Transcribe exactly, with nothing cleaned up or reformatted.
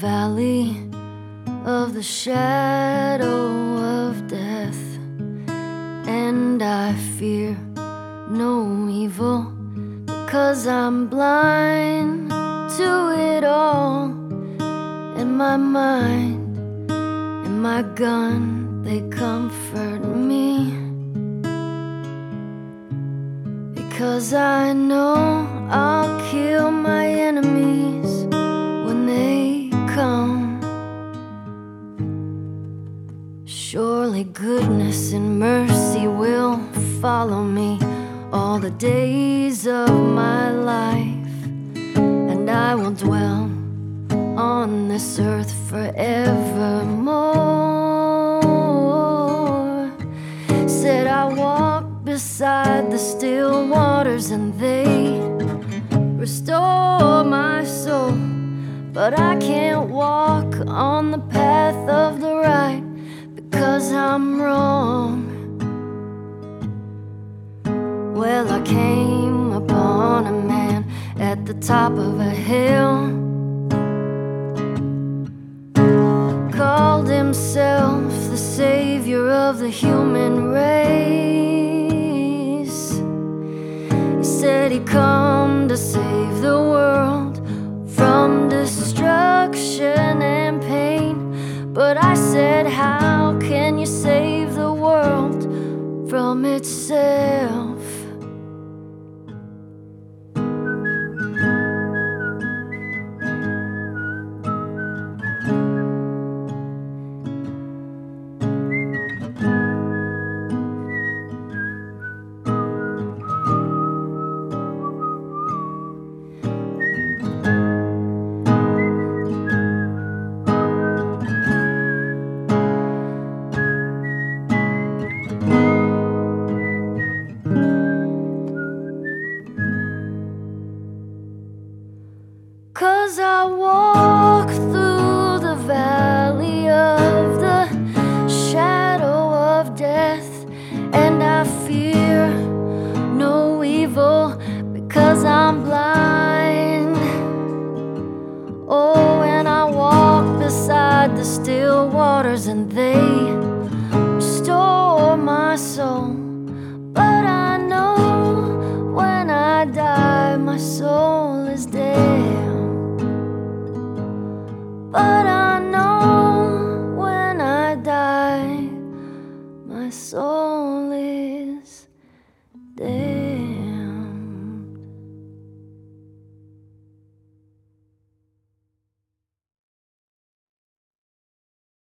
valley of the shadow of death, and I fear no evil, because I'm blind to it all. And my mind and my gun, they comfort me, because I know I'll kill my enemies when they come. Surely goodness and mercy will follow me all the days of my life, and I will dwell on this earth forevermore. Said I walk beside the still waters, and they restore my soul, but I can't walk on the path of the right, because I'm wrong. Well, I came upon a man at the top of a hill, called himself the savior of the human race. He said he'd come to save the world from destruction and pain, but I said, how can you save the world from itself? Cause I walk through the valley of the shadow of death, and I fear no evil, because I'm blind. Oh, and I walk beside the still waters, and they restore my soul, but I know when I die my soul is dead. But I know when I die, my soul is dead.